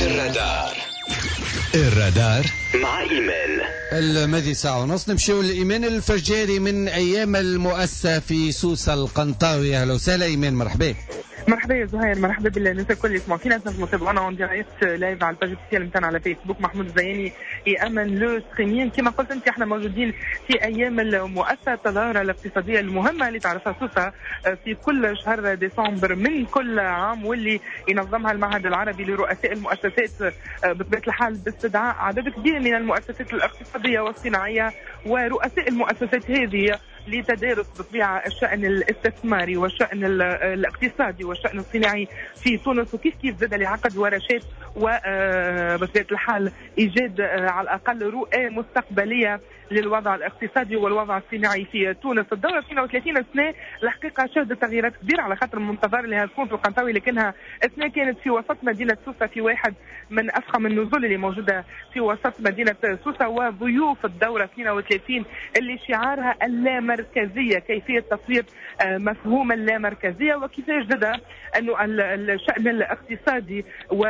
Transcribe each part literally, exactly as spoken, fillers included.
الرادار. الرادار مع إيمان. الماضي ساعة ونص نمشيو لإيمان الفجاري من أيام المؤسسة في سوسة القنطاوي. أهلا وسهلا إيمان، مرحبا. مرحبا يا زهير، مرحبا بالناس الكل اللي يسمعوا فينا. تنجموا تتابعونا اون دايركت لايف على الباج اوفيسيال نتاعنا على فيسبوك. محمود الزياني يامن لو ستريمين. كما قلت انت احنا موجودين في ايام المؤسسه، التظاهره الاقتصاديه المهمه اللي تعرفها سوسه في كل شهر ديسمبر من كل عام، واللي ينظمها المعهد العربي لرؤساء المؤسسات بطبيعه الحال باستدعاء عدد كبير من المؤسسات الاقتصاديه والصناعيه ورؤساء المؤسسات هذه لتدارس بطبيعه الشان الاستثماري والشان الاقتصادي والشان الصناعي في تونس، وكيف كيف زاد لعقد ورشات وبطبيعه الحال ايجاد على الاقل رؤى مستقبليه للوضع الاقتصادي والوضع الصناعي في تونس. الدوره اثنين وثلاثين سنه الحقيقه شهدت تغييرات كبيره على خاطر المنتظر اللي تكون في القنطاوي، لكنها سنه كانت في وسط مدينه سوسه في واحد من افخم النزول اللي موجوده في وسط مدينه سوسه، وضيوف الدوره اثنين وثلاثين اللي شعارها اللامركزيه، كيفيه تصوير مفهوم اللامركزيه وكيفاش جدا انه الشان الاقتصادي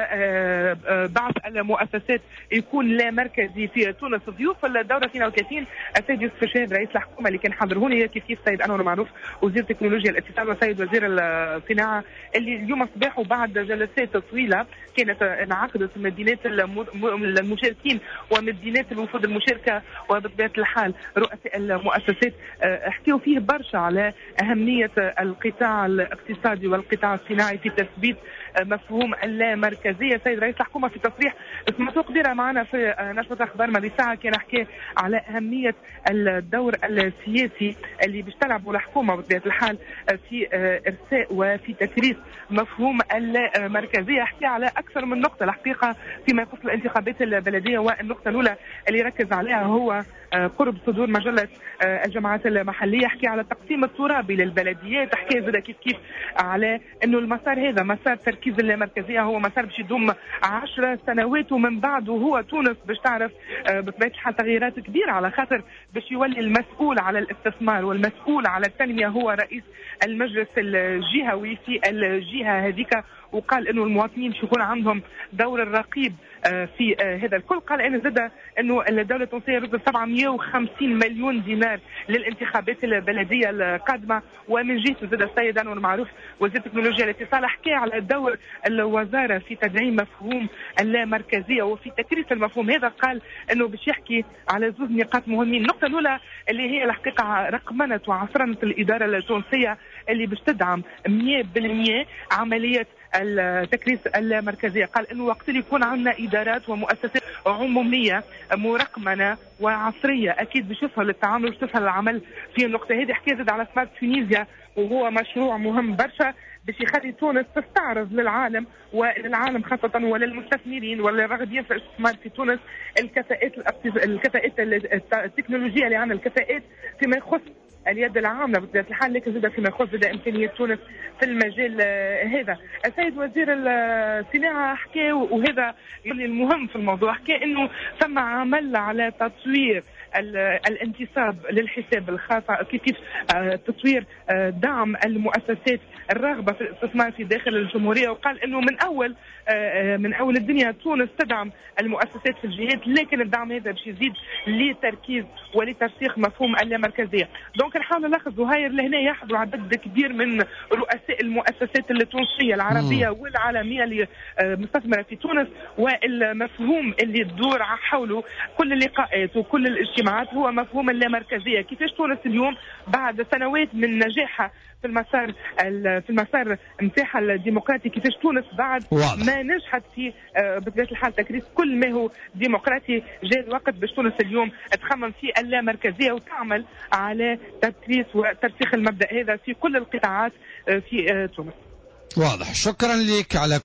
وبعض المؤسسات يكون لا مركزي في تونس. ضيوف الدوره اثنين وثلاثين السيد يوسف الشاهد رئيس الحكومه اللي كان حاضر هنا، كيف كيف السيد انور معروف وزير تكنولوجيا الاتصال والسيد وزير الصناعه، اللي اليوم صباح وبعد جلسات طويله كانت انعقدت مدينات المشاركين ومدينات الوفود المشاركه وبطبيعه الحال رؤساء المؤسسات احكيوا فيه برشا على اهميه القطاع الاقتصادي والقطاع الصناعي في تثبيت مفهوم اللامركزيه. سيد رئيس الحكومه في تصريح سمعتوه قديره معنا في نشره اخبار ماضي ساعه كان حكى على اهميه الدور السياسي اللي باش تلعبه الحكومه بطبيعه الحال في ارساء وفي تكريس مفهوم اللامركزيه. حكى على اكثر من نقطه الحقيقه فيما يخص الانتخابات البلديه، والنقطه الاولى اللي ركز عليها هو قرب صدور مجله الجماعات المحليه. حكي على التقسيم الترابي للبلديات، حكي زاد كيف كيف على انه المسار هذا مسار تركيز اللامركزيه هو مسار باش يدوم عشر سنوات، ومن بعده هو تونس باش تعرف بطبيعه الحال تغييرات كبيره على خاطر باش يولي المسؤول على الاستثمار والمسؤول على التنميه هو رئيس المجلس الجهوي في الجهه هذيك، وقال انه المواطنين باش يكون عندهم دور الرقيب في هذا الكل. قال انا زاد انه الدوله التونسيه رصدت سبعمئة وخمسين مليون دينار للانتخابات البلديه القادمه. ومن جهه زاد السيد انور معروف وزير تكنولوجيا الاتصال حكى على دور الوزاره في تدعيم مفهوم اللامركزيه وفي تكريس المفهوم هذا. قال انه باش يحكي على زوج نقاط مهمين. النقطه الاولى اللي هي الحقيقه رقمنه وعصرنه الاداره التونسيه اللي باش تدعم مئة بالمئة عمليه التكريس اللامركزيه. قال انه وقت اللي يكون عندنا ادارات ومؤسسات عموميه مرقمنه وعصريه اكيد باش يسهل التعامل وباش تسهل العمل في النقطه هذه. حكى زاد على سمارت تونيزيا وهو مشروع مهم برشا باش يخلي تونس تستعرض للعالم وللعالم خاصه وللمستثمرين والراغبين في الاستثمار في تونس الكفاءات الكفاءات التكنولوجيه اللي عندنا، الكفاءات فيما يخص اليد العامله بطبيعه الحال، لكن زاد فيما يخص زاد امكانيه تونس في المجال هذا. السيد وزير الصناعه حكى وهذا اللي المهم في الموضوع، حكى انه ثم عمل على تطوير الانتصاب للحساب الخاص، كيف كيف تطوير دعم المؤسسات الراغبه في الاستثمار في داخل الجمهوريه. وقال انه من اول من اول الدنيا تونس تدعم المؤسسات في الجهات، لكن الدعم هذا باش يزيد لتركيز ولترسيخ مفهوم اللامركزيه. دونك نحاول نلاحظ زهير لهنا يحضر عدد كبير من رؤساء المؤسسات التونسيه العربيه والعالميه اللي مستثمره في تونس، والمفهوم اللي تدور حوله كل اللقاءات وكل الاجتماعات هو مفهوم اللامركزيه. كيفاش تونس اليوم بعد سنوات من نجاحها في المسار في المسار نتاعها الديمقراطي، كيفاش تونس بعد ما نجحت في بطبيعه الحال تكريس كل ما هو ديمقراطي، جاء الوقت باش تونس اليوم تخمم في اللامركزيه وتعمل على تكريس وترسيخ المبدا هذا في كل القطاعات في تونس. واضح. شكرا لك على